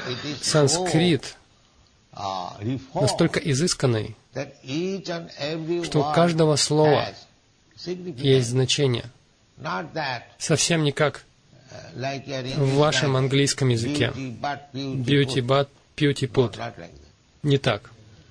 Санскрит настолько изысканный, что у каждого слова есть значение. Совсем не как в вашем английском языке. Beauty but, beauty put. Не так.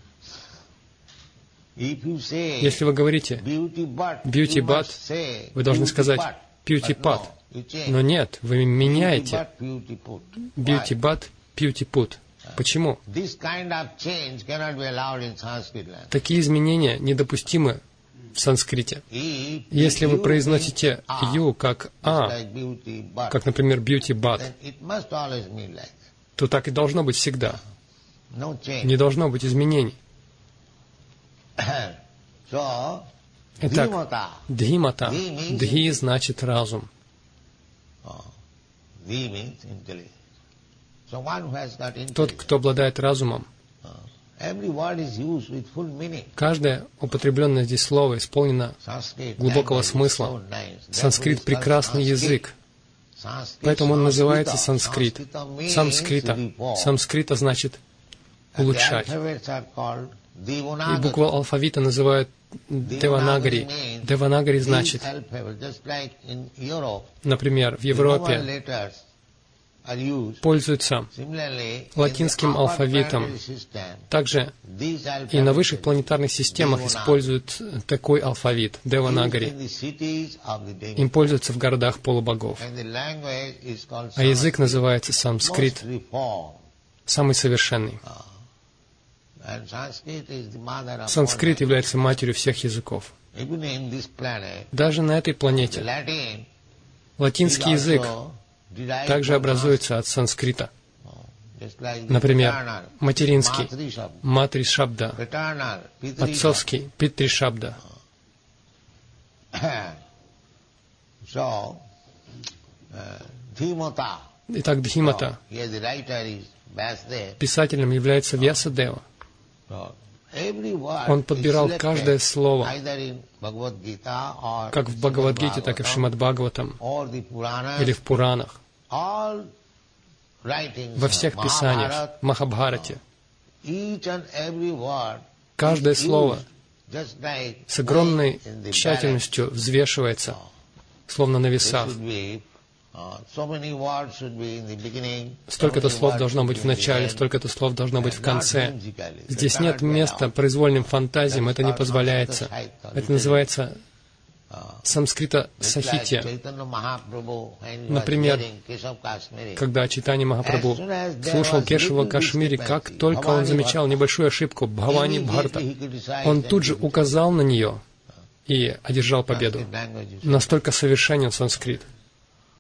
Если вы говорите beauty but, вы должны сказать beauty pot. Но нет, вы меняете beauty but, beauty put. Почему? Такие изменения недопустимы в санскрите. Если вы произносите «ю» как «а», как, например, «beauty but», то так и должно быть всегда. Не должно быть изменений. Итак, дхимата. Дхи значит разум. Тот, кто обладает разумом, каждое употребленное здесь слово исполнено глубокого смысла. Санскрит — прекрасный язык, поэтому он называется санскрит. Самскрита. Самскрита значит улучшать. И букву алфавита называют Деванагари. Деванагари значит, например, в Европе пользуются латинским алфавитом. Также и на высших планетарных системах используют такой алфавит, Деванагари. Им пользуются в городах полубогов. А язык называется санскрит, самый совершенный. Санскрит является матерью всех языков. Даже на этой планете латинский язык также образуется от санскрита. Например, материнский — матри шабда, отцовский — питри шабда. Итак, Дхимата. Писателем является Вьясадева. Он подбирал каждое слово, как в Бхагавад-гите, так и в Шримад-Бхагаватам, или в Пуранах, во всех писаниях, в Махабхарате. Каждое слово с огромной тщательностью взвешивается, словно на весах. Столько-то слов должно быть в начале, столько-то слов должно быть в конце. Здесь нет места произвольным фантазиям, это не позволяется. Это называется самскрита сахитья. Например, когда Чайтанья Махапрабху слушал Кешава Кашмири, как только он замечал небольшую ошибку Бхавани Бхарта, он тут же указал на нее и одержал победу. Настолько совершенен санскрит.